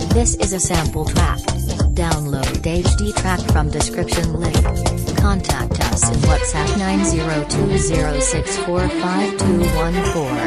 This is a sample track. Download HD track from description link. Contact us in WhatsApp 9020645214.